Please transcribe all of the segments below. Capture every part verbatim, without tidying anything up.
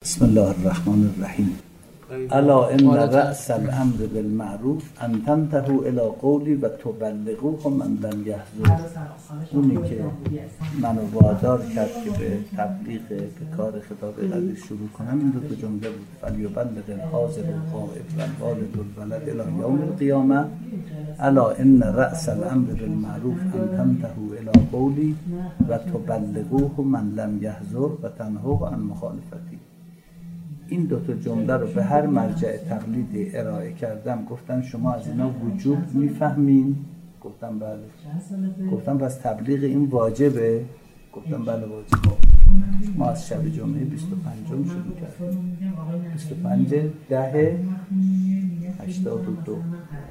بسم الله الرحمن الرحیم. الا ان رأس الامر بالمعروف ان تنتهوا الى قولی و تبلغوه من لم یحضر. اونی که منو وادار کرد که به تبلیغ به کار خطاب الهی شروع کنم این دو تا جمله بود: فلیبلغ الحاضر الغائب والوالد الولد الی یوم القیامه. الا ان رأس الامر بالمعروف ان تنتهوا الى قولی و تبلغوه من لم یحضر و تنهوا عن مخالفتی. این دو تا جمله رو به هر مرجع تقلیدی ارائه کردم، گفتن شما از اینا وجوب میفهمین؟ گفتم بله. گفتم پس تبلیغ این واجبه؟ گفتم بله واجبه. ما از شب جمعه بیست و پنجم شروع کردیم، بیست و پنج ده هشتاد و دو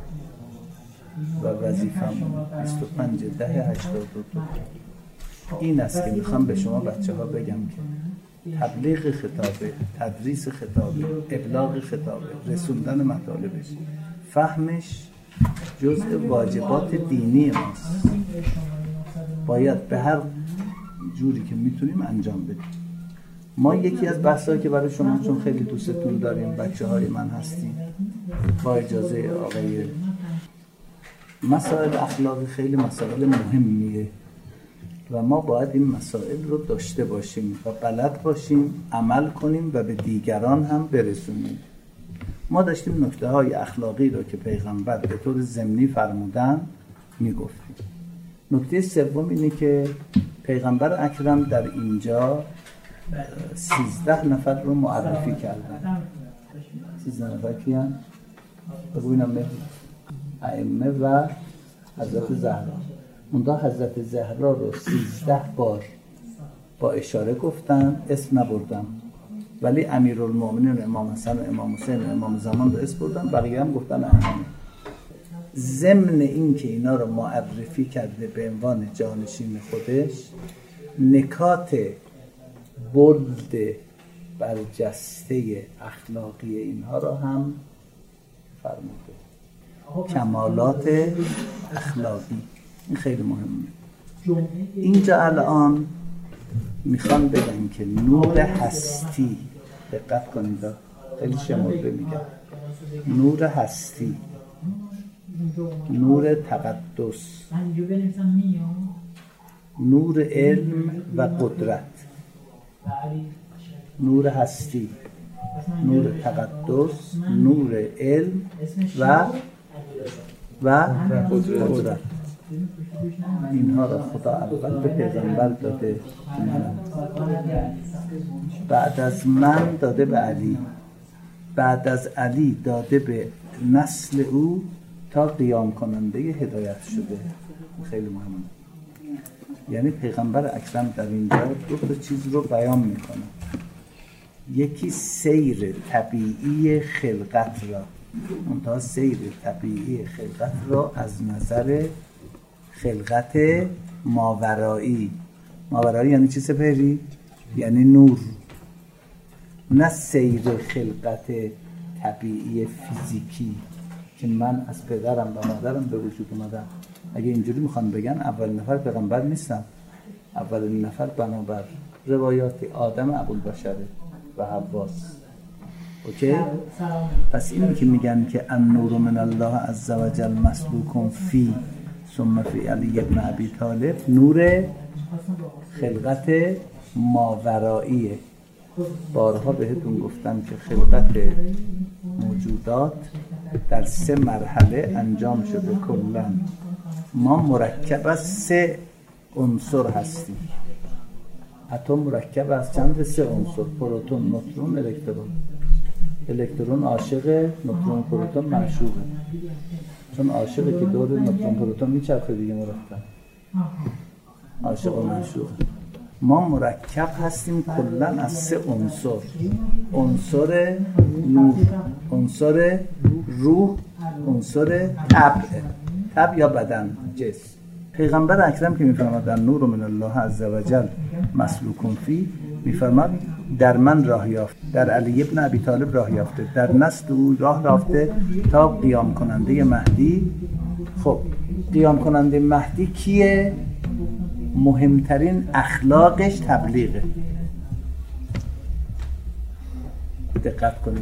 و وظیفه‌مون بیست و پنج ده هشتاد و دو. این است که میخوام به شما بچه ها بگم که تبلیغ خطابه، تدریس خطابه، ابلاغ خطابه، رسوندن مطالبش، فهمش جزء واجبات دینی ماست. باید به هر جوری که میتونیم انجام بدیم. ما یکی از بحثایی که برای شما چون خیلی دوستتون داریم، بچه های من هستیم، با اجازه آقای، مسائل اخلاقی خیلی مسائل مهمیه و ما باید این مسائل رو داشته باشیم و بلد باشیم عمل کنیم و به دیگران هم برسونیم. ما داشتیم نکته های اخلاقی رو که پیغمبر به طور ضمنی فرمودن میگفتیم. نکته سوم اینه که پیغمبر اکرم در اینجا سیزده نفر رو معرفی کردن. سیزده نفر کیان؟ بگوینم به ائمه و حضرت زهرا. اونجا حضرت زهرا رو سیزده بار با اشاره گفتن، اسم نبردن، ولی امیرالمومنین و امام حسن و امام حسین و امام زمان رو اسم بردن، بقیه هم گفتن ائمه. ضمن این که اینا رو معرفی کرده به عنوان جانشین خودش، نکات بلد برجسته اخلاقی اینها رو هم فرموده. کمالات اخلاقی این خیلی مهمه. اینجا الان میخوام بگم که نور هستی، دقت کنید خیلی شمرده میگم، نور هستی، نور تقدس، نور علم و قدرت، نور هستی، نور تقدس، نور علم و و قدرت. اینها را خدا اول به پیغمبر داده، بعد از من داده به علی، بعد از علی داده به نسل او تا قیام کننده هدایت شده. خیلی مهمه. یعنی پیغمبر اکرم در اینجا دو تا چیز رو بیان میکنه. یکی سیر طبیعی خلقت را، منتها سیر طبیعی خلقت را از نظر خلقت ماورایی. ماورایی یعنی چی سپهری؟ یعنی نور. نه سیر خلقت طبیعی فیزیکی که من از پدرم و مادرم به وجود اومدم. اگه اینجوری میخوان بگن اول نفر پیغمبر نیستم، اول نفر بنابر روایات آدم ابوالبشره و حواس. اوکی؟ پس اینی که میگن که النور من الله عز و جل مسلوک فی ثم فی علی ابن ابی طالب، نور خلقت ماوراییه. بارها بهتون گفتم که خلقت موجودات در سه مرحله انجام شده. کلا ما مرکب از سه عنصر هستیم. اتم مرکب از چند؟ سه عنصر: پروتون، نوترون، الکترون. الکترون عاشق، نوترون پروتون معشوقه. چون عاشقه که دور نوترون پروتون میچرخه دیگه، مرکب عاشق و معشوق. ما مرکب هستیم کلا از سه عنصر: عنصر نور، عنصر روح، عنصر طبع، طبع یا بدن، جسم. پیغمبر اکرم که میفرماد در نور من الله عز و جل مسلوک فی، میفرماد در من راه یافت، در علی ابن ابی طالب راه یافته، در نسل او راه یافته تا قیام کننده مهدی. خب قیام کننده مهدی کیه؟ مهمترین اخلاقش تبلیغه. دقت کنید.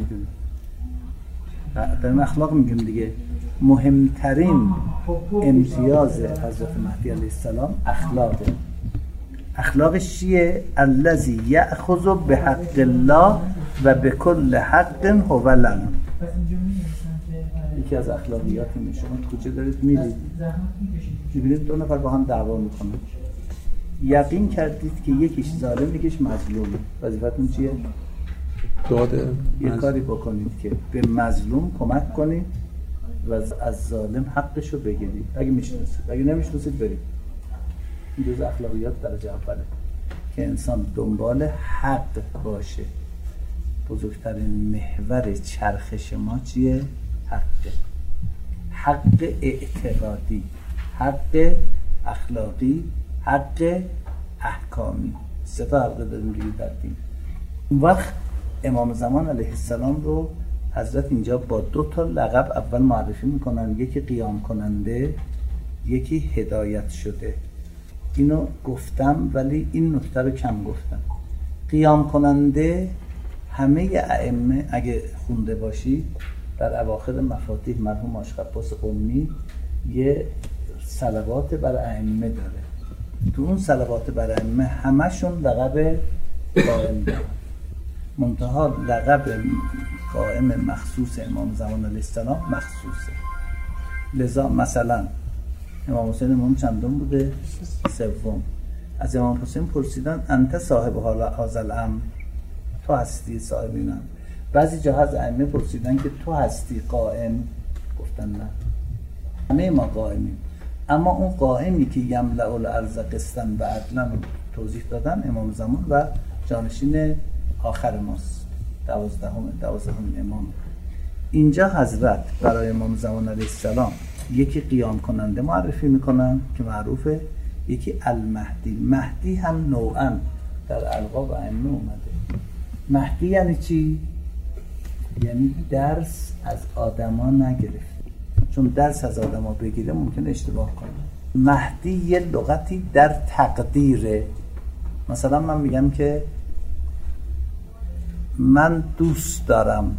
در اخلاق میگیم دیگه مهمترین امتیاز حضرت مهدی علیه السلام اخلاقه. اخلاقش چیه؟ الذی یأخذ بحق الله و بكل حق هو لنا. یکی از اخلاقیاتی میشه. شما کجا دارید میرید میبینید دو نفر با هم دعوا میکنن، یقین کردید که یکیش ظالم یکیش مظلومه، وظیفتون چیه؟ داده یه کاری بکنید که به مظلوم کمک کنید و از ظالم حقشو بگیرید اگه میشناسید، اگه نمیشناسید برید. این جز اخلاقیات درجه اوله که انسان دنبال حق باشه. بزرگترین محور چرخش ما چیه؟ حق. حق اعتقادی، حق اخلاقی، حق احکامی. سه تا حق داریم دیگه در دین. اون وقت امام زمان علیه السلام رو حضرت اینجا با دو تا لقب اول معرفی میکنن، یکی قیام کننده، یکی هدایت شده. اینو گفتم ولی این نکته رو کم گفتم. قیام کننده همه ائمه اگه خونده باشی در اواخر مفاتیح مرحوم آشق عباس قمی یه صلوات بر ائمه داره. تو اون صلوات بر ائمه همشون لقب قائم داره، منتها لقب قائم مخصوص امام زمان علیه السلام مخصوصه. لذا مثلا امام حسین امام چندم بوده؟ سوم. از امام حسین پرسیدن انت صاحب هذا الامر، تو هستی صاحب این امر. بعضی جاها از ائمه پرسیدن که تو هستی قائم، گفتن نه، همه ما قائمیم. اما اون قائمی که یملأ الارض قسطا و عدلا رو توضیح دادن امام زمان و جانشین آخر ماست، دوازدهم دوازدهم امام. اینجا حضرت برای امام زمان علیه السلام یکی قیام کننده معرفی میکنن که معروفه، یکی المهدی. مهدی هم نوعاً در القاب ائمه اومده. مهدی یعنی چی؟ یعنی درس از آدما نگرفت، چون درس از آدما بگیره ممکن اشتباه کنه. مهدی یه لغتی در تقدیره. مثلا من میگم که من دوست دارم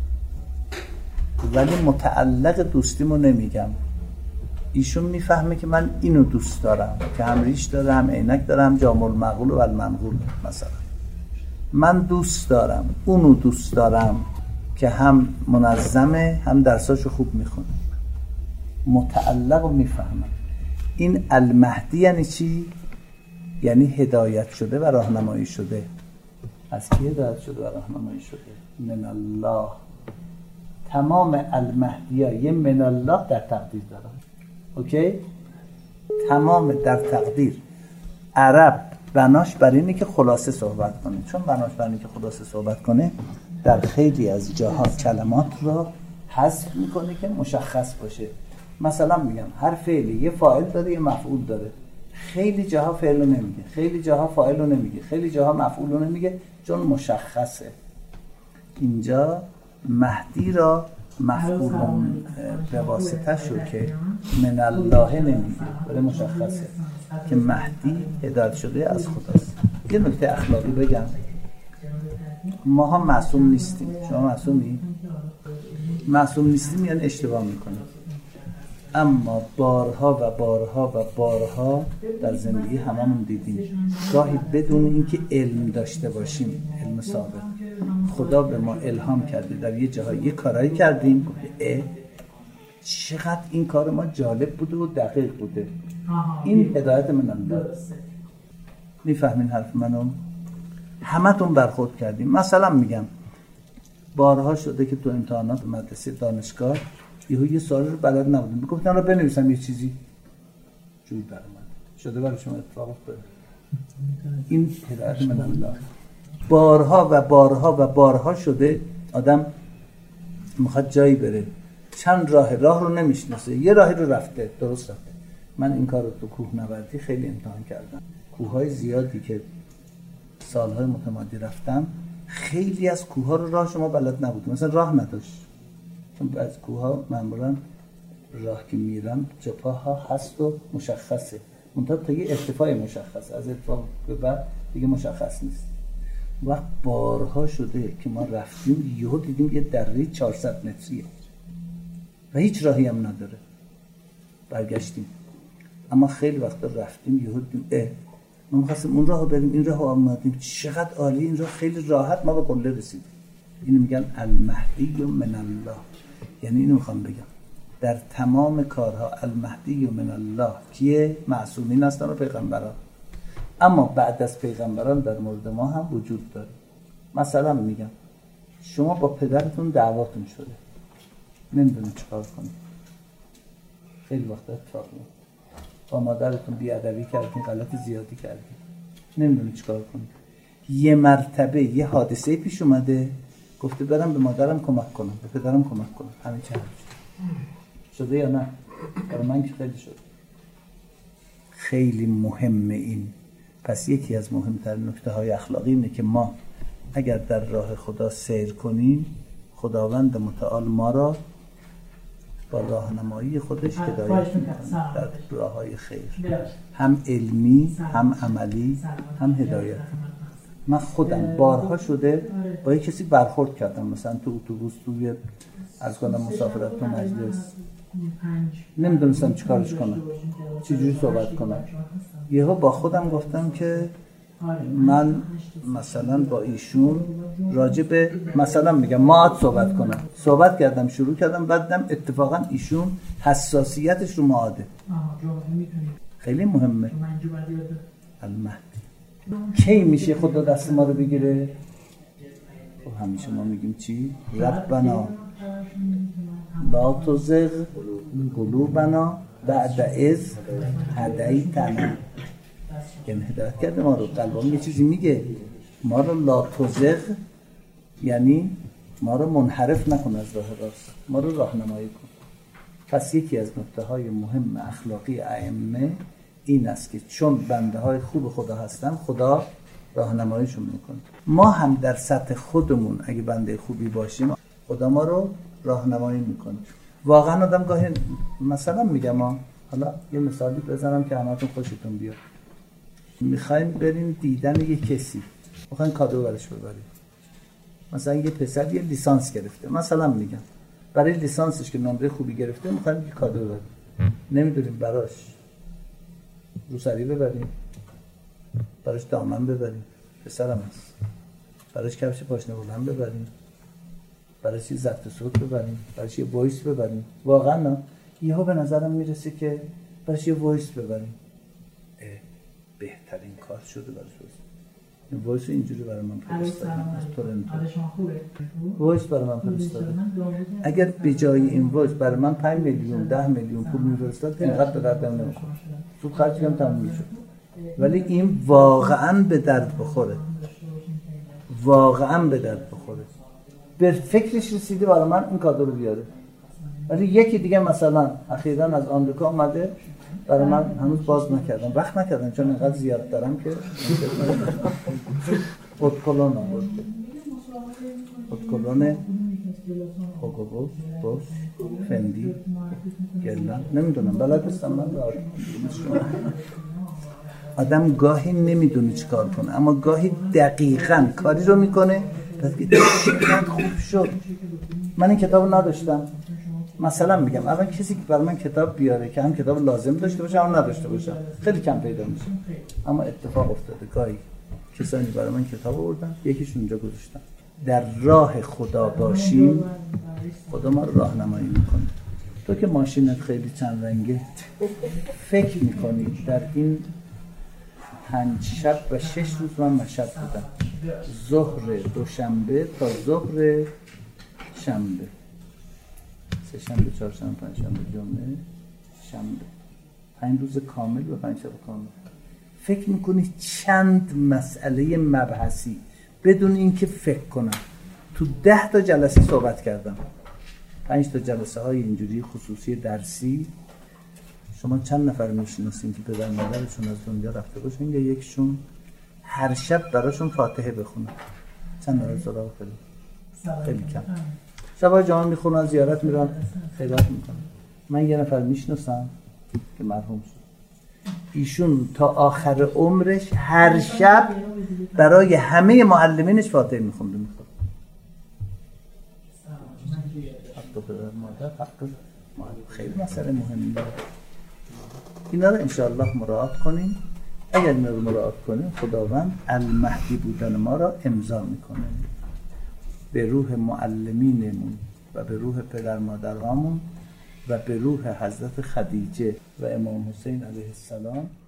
ولی متعلق دوستیمو نمیگم. ایشون میفهمه که من اینو دوست دارم که هم ریش داره، هم عینک داره، هم جامع المعقول و المنقول. مثلا من دوست دارم اونو دوست دارم که هم منظمه هم درساشو خوب میخونه، متعلق رو میفهمم. این المهدی یعنی چی؟ یعنی هدایت شده و راهنمایی شده. از کی هدایت شده و راهنمایی شده؟ من الله. تمام المهدی ها یه من الله در تقدیر دارن. اوکی؟ تمام در تقدیر. عرب بناش بر اینه که خلاصه صحبت کنه، چون بناش بر اینه که خلاصه صحبت کنه در خیلی از جاها کلمات رو حذف میکنه که مشخص باشه. مثلا میگم هر فعلی یه فاعل داره یه مفعول داره. خیلی جاها فعل رو نمیگه، خیلی جاها فاعل رو نمیگه، خیلی جاها مفعول رو نمیگه، چون مشخصه. اینجا مهدی را مفعول به واسطه شو که من الله نمیگه، ولی مشخصه که مهدی هدایت شده از خداست. یه نکته اخلاقی بگم، ما ها معصوم نیستیم. شما معصومی؟ معصوم نیستیم یعنی اشتباه میکنیم، اما بارها و بارها و بارها در زندگی هممون دیدیم گاهی بدون اینکه علم داشته باشیم، علم سابق، خدا به ما الهام کرده در یه جاهای یه کارایی کردیم اه چقدر این کار ما جالب بوده و دقیق بوده. این هدایت من الله. میفهمین حرف منو؟ همتون برخورد کردیم. مثلا میگم بارها شده که تو امتحانات مدرسه دانشگاه یهو یه سوال رو بلد نبودم، میگفتن رو بنویسم یه چیزی جوی در اومد. شده برای شما اتفاق افتاده؟ این هدایت من الله. بارها و بارها و بارها شده آدم میخواد جایی بره، چند راه راه رو نمیشناسه، یه راهی رو رفته، درست رفته. من این کار رو تو کوهنوردی خیلی امتحان کردم. کوههای زیادی که سالهای متمادی رفتم، خیلی از کوهها رو راه شما بلد نبود، مثلا راه نداشت، چون از کوهها معمولا راه که میرن جپاها هست و مشخصه، منتها تا یه ارتفاع مشخصه، از ارتفاع به بعد دیگه مشخص نیست. وقت بارها شده که ما رفتیم یهو دیدیم یه دره چهارصد متریه و هیچ راهی هم نداره، برگشتیم. اما خیلی وقتا رفتیم یهو دیدیم اه ما می‌خواستیم اون راهو بریم، این راهو آمدیم، چقدر عالی، این راه خیلی راحت ما به قله رسیدیم. اینو میگن المهدی من الله. یعنی اینو میخوام بگم در تمام کارها المهدی من الله کیه؟ معصومین هستن و پیغمبران. اما بعد از پیغمبران در مورد ما هم وجود داره. مثلا میگم شما با پدرتون دعواتون شده، نمیدونید چیکار کنید، خیلی وقت اتفاق میفته. با مادرتون بیادبی کردین، غلط زیادی کردین، نمیدونید چیکار کنید. یه مرتبه یه حادثه پیش اومده، گفته برم به مادرم کمک کنم، به پدرم کمک کنم، همین چه شده. شده یا نه؟ برای من که خیلی شده. خیلی مهمه این. پس یکی از مهمتر نکته های اخلاقی اینه که ما اگر در راه خدا سیر کنیم، خداوند متعال ما را با راهنمایی خودش هدایت میکنه در راه های خیر، هم علمی، هم عملی، هم هدایت. من خودم بارها شده با یک کسی برخورد کردم، مثلا تو اتوبوس، توی از کنم مسافرت تو مجلس، نمیدونستم چی کارش کنم، چجوری صحبت کنم. یهو با خودم گفتم که من مثلا با ایشون راجع به مثلا میگم معاد صحبت کنم. صحبت کردم، شروع کردم، بعدم اتفاقا ایشون حساسیتش رو معاده. خیلی مهمه. المهدی کی میشه خدا دست ما رو بگیره؟ خب همیشه ما میگیم چی؟ ربنا لا تزغ قلوبنا بعد اذ هدیتنا. یعنی هدایت کرده ما رو، قلبم یه چیزی میگه ما رو لا تزغ، یعنی ما رو منحرف نکن از راه راست، ما رو راهنمایی کن. پس یکی از نکته های مهم اخلاقی ائمه این است که چون بنده های خوب خدا هستن، خدا راهنماییشون میکنه. ما هم در سطح خودمون اگه بنده خوبی باشیم، خدا ما رو راهنمایی میکنه. واقعا آدم گاهی مثلا میگم ما حالا یه مثالی بزنم که همتون خوشتون بیاد. میخوایم بریم دیدن یه کسی، میخوایم کادو برش ببریم. مثلا یه پسر یه لیسانس گرفته، مثلا میگم برای لیسانسش که نمره خوبی گرفته میخوایم یه کادو ببریم. نمیدونیم براش روسری ببریم، براش دامن ببریم، پسرم هست، براش کفش پاشنه بلند ببریم، براش یه ضبط صوت ببریم، براش یه وایس ببریم. واقعا نه، یهو به نظرم میرسه که براش یه وایس ببریم. بهترین کار شده براش وایس. این وایس اینجوری برای من فرستادن از تورنتو. وایس برای من فرستادن. اگر به جای این وایس برای من پنج میلیون ده میلیون پول میفرستاد، اینقدر به دردم نمیخورد. تو خرجی هم تموم میشد. ولی این واقعا به درد بخوره. واقعا به درد بخوره. به فکرش رسیده برای من این کادو رو بیاره. ولی یکی دیگه مثلا اخیراً از آمریکا اومده، برای من هنوز باز نکردم، وقت نکردم چون اینقدر زیاد دارم که ادکلون آورده. ادکلون خوگوگو بوس فندی گلن نمیدونم، بلد نیستم من. آدم گاهی نمیدونه چی کار کنه، اما گاهی دقیقاً کاری رو میکنه پس که چقدر خوب شد. من این کتاب نداشتم، مثلا میگم اول کسی که برای من کتاب بیاره که هم کتاب لازم داشته باشه هم نداشته باشه خیلی کم پیدا میشه. اما اتفاق افتاده گاهی کسانی برای من کتاب آوردن، یکیش اونجا گذاشتم. در راه خدا باشیم، خدا ما رو راهنمایی میکنه. تو که ماشینت خیلی چند رنگه، فکر میکنی در این پنج شب و شش روز من مشهد بودم، ظهر دوشنبه تا ظهر شنبه، سه شنبه، چهار شنبه، پنج شنبه، جمعه، شنبه، پنج روز کامل و پنج شب کامل. فکر میکنی چند مسئله مبحثی بدون اینکه فکر کنم تو ده تا جلسه صحبت کردم. پنج تا جلسه های اینجوری خصوصی درسی. شما چند نفر میشناسین که پدر مادرشون از دنیا رفته باشن یا یکشون هر شب براشون فاتحه بخونه؟ چند نفر صدا خیلی خیلی کم. شبای جمعه میخونن، زیارت میرن، خیرات میکنن. من یه نفر میشناسم که مرحوم شد، ایشون تا آخر عمرش هر شب برای همه معلمینش فاتحه میخونده میخواد. حق پدر مادر، حق معلم، خیلی مسئله مهمی داره. اینا رو انشاءالله مراعات کنیم. اگر اینا رو مراعات کنیم خداوند المهدی بودن ما را امضا میکنه به روح معلمینمون و به روح پدر مادرهامون و به روح حضرت خدیجه و امام حسین علیه السلام.